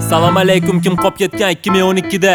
Assalomu alaykum, kim qop ketgan 2012da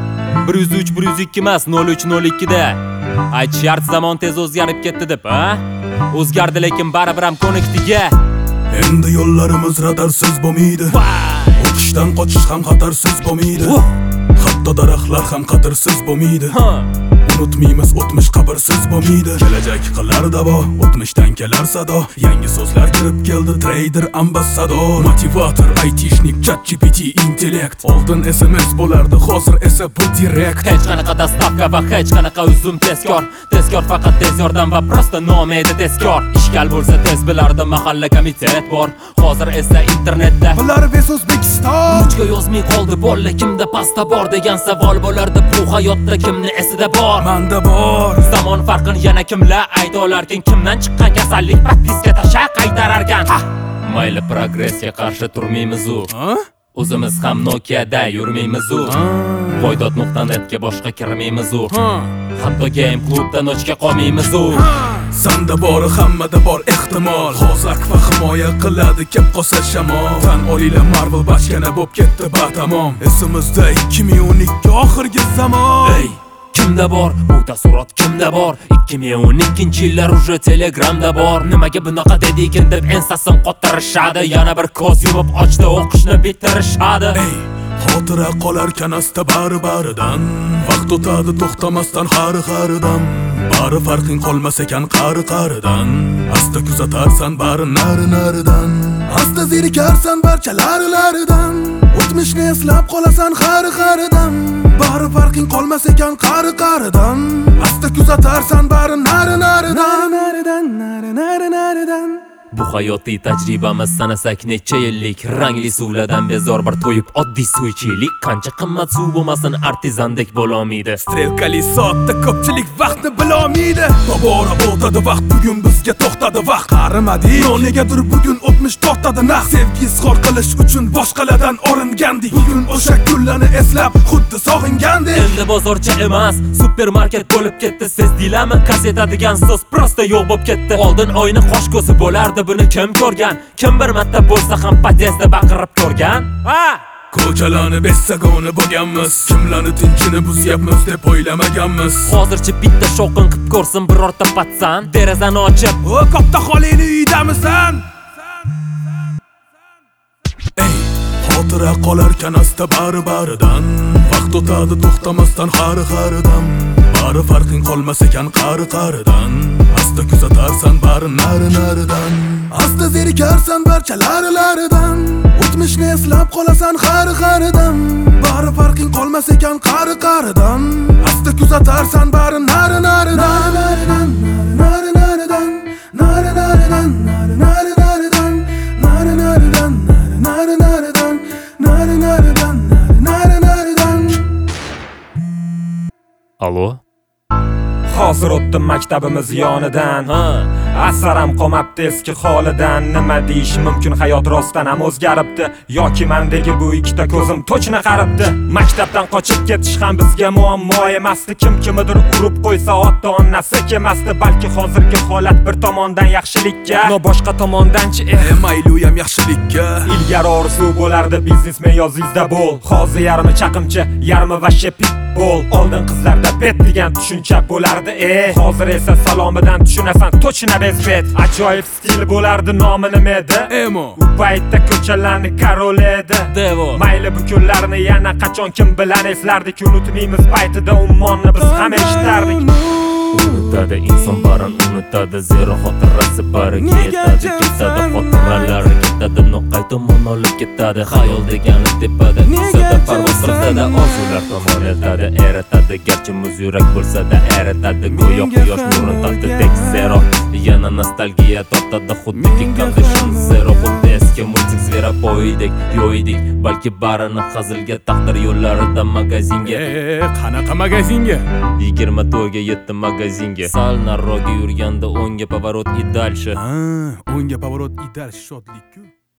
103 102 emas 0302da. Ayt shart zamon tez o'zgarib ketdi deb, ha? O'zgardi lekin baribir ham ko'nikdiga. Endi yo'llarimiz radarsiz bo'lmaydi. O'tishdan qochish ham xatarsiz bo'lmaydi. Hatto daraxtlar ham qadirsiz bo'lmaydi. Unutmaymiz o'tmish qabrsiz bo'lmaydi. Kelajak qilar davo, o'tmishdan kelar sado. Yangi so'zlar kirib keldi, trader, ambassador, motivator, aytishnik, ChatGPT, intellekt. Oldin SMS bo'lardi, hozir esa bu direkt. Hech qanaqa dastavka va hech qanaqa uzum tezkor. Tezkor faqat tez yordam va prosta nomi edi tezkor. Ishkal bo'lsa tez bilardi, mahalla komitet bor. Hozir esa internetda Bular ves O'zbekiston. Ruchka yozmay qoldi, bolla kimda pasta bor degan savol bo'lardi. Bu hayotda kimni esida bor? Manda bor. Zamon farqini yana kimlar ayta olarkan? Kimdan chiqqan kasallik propiska tasha qaytararkan? Mayli progressga qarshi turmaymiz u. O'zimiz ham Nokia'da yurmaymiz u. Voydod.netga boshqa kirmaymiz u. Hatto game klubdan o'chga qolmaymiz u. Sanda bori hammada bor ehtimol. Hozak va himoya qiladi kep qolsa shamol. Tan olinglar, Marvel bachkana bo'lib ketdi batamom. Esimizda 2012 oxirgi zamon. Ey, kimda bor? Bu taassurot kimda bor? 2012-yillar uje Telegramda bor. Nimaga bunaqa dedikin deb ensasim qotirishadi. Yana bir ko'z yumib ochdi, o'qishni bitirishadi. Ey, xotira qolarkan asta bari-baridan. Vaqt o'tadi to'xtamasdan xari-xaridan. Bari farqing qolmas ekan qari-qaridan. Asta kuzatarsan bari nari-naridan. Asta zerikarsan barchalari-laridan. O'tmishni eslab qolasan xari-xaridan. Bari farqing qolmas ekan qari-qaridan. Asta kuzatarsan bari nari-naridan. Nari-naridan. Bu hayotiy tajribamiz sanasak necha yillik. Rangli suvlardan bezor bir to'yib oddiy suv ichaylik. Qancha qimmat suv bo'lmasin artizandek bo'lolmaydi. Strelkali soatda ko'pchilik vaqtni bilolmaydi. Tobora o'tadi vaqt, bugun bizga to'xtadi vaqt. Qarimadik, negadir bugun o'tmish tortadi naq. Sevgi izhor qilish uchun boshqalardan olingandik. Bugun o'sha kunlarni eslab xuddi sog'ingandik. Endi bozorcha emas, supermarket bo'lib ketdi. Sezdinglarmi? Kaseta degan so'z prosta yo'q bo'lib ketdi. Oldin oyni qosh ko'zi bo'lardi, buni kim ko'rgan? Kim bir marta bo'lsa ham podyezdda baqirib ko'rgan? Ko'chalarni besagoni bo'lganmiz. Kimlarni tinchini buzyapmiz deb o'ylamaganmiz. Hozircha bitta shovqin qilib ko'rsin birorta patsan. Derazani ochib, "O, katta xolingni uydamisan?" Ey, xotira qolarkan asta bari-baridan. Vaqt o'tadi to'xtamasdan xari-xaridan. Bari farqing qolmas ekan qari-qaridan. Asta kuzatarsan bari nari-naridan. Asta zerikarsan barchalari-laridan. O'tmishni eslab qolasan xari-xaridan. Bari farqing qolmas ekan qari-qaridan. Asta kuzatarsan bari nari-naridan. Nari-naridan. Nari-naridan. Nari-naridan. Nari-naridan. Nari-naridan. Nari-naridan. Nari-naridan. Allo? Hozir o'tdim maktabimiz yonidan. Asaram qolmabdi eski holidan. Nima deyish mumkin, hayot rostdan ham o'zgaribdi. Yoki mendagi bu ikkita ko'zim to'chna qaribdi. Maktabdan qochib ketish ham bizga muammo emasdi. Kim kimidir urib qo'ysa ota-onasi kelmasdi. Balki hozirgi holat bir tomondan yaxshilikka, no boshqa tomondanchi mayli u ham yaxshilikka. Ilgari orzu bo'lardi biznesmen yozingizda bo'l. Hozir yarmi chaqimchi, yarmi vashshe pitbull. Oldin qizlarda bet degan tushuncha bo'lardi. Hozir esa salomidan tushunasan to'chna bezbet. Ajoyib stil bo'lardi, nomi nima edi? Emo. U paytda ko'chalarni karol edi. Devo. Mayli bu kunlarni yana qachon kim bilan eslardik. Unutmaymiz paytida ummonni biz ham eshitardik. Unutadi inson barin, unutadi zero xotirasi bariga yetadi. Ketadi xotiralari, ketadi noqay tomon olib ketadi. Xayol degani tepada, tusada parvoz qiladi. Orzular tomon eltadi, eritadi. Garchi muz yurak bo'lsa-da eritadi. Go'yo quyosh nurini taqdidek zero. Yana nostalgiya tortadi, xuddiki condition zero. Xuddi eski multik zveropoydek yo'ydik. Balki barini hazilga, taqdir yo'llarida magazinga. Qanaqa magazinga? 20 yetdi magazinga. Sal nariroqga yurganda o'ngga поворот и дальше. O'ngga поворот и дальше shodlik-ku.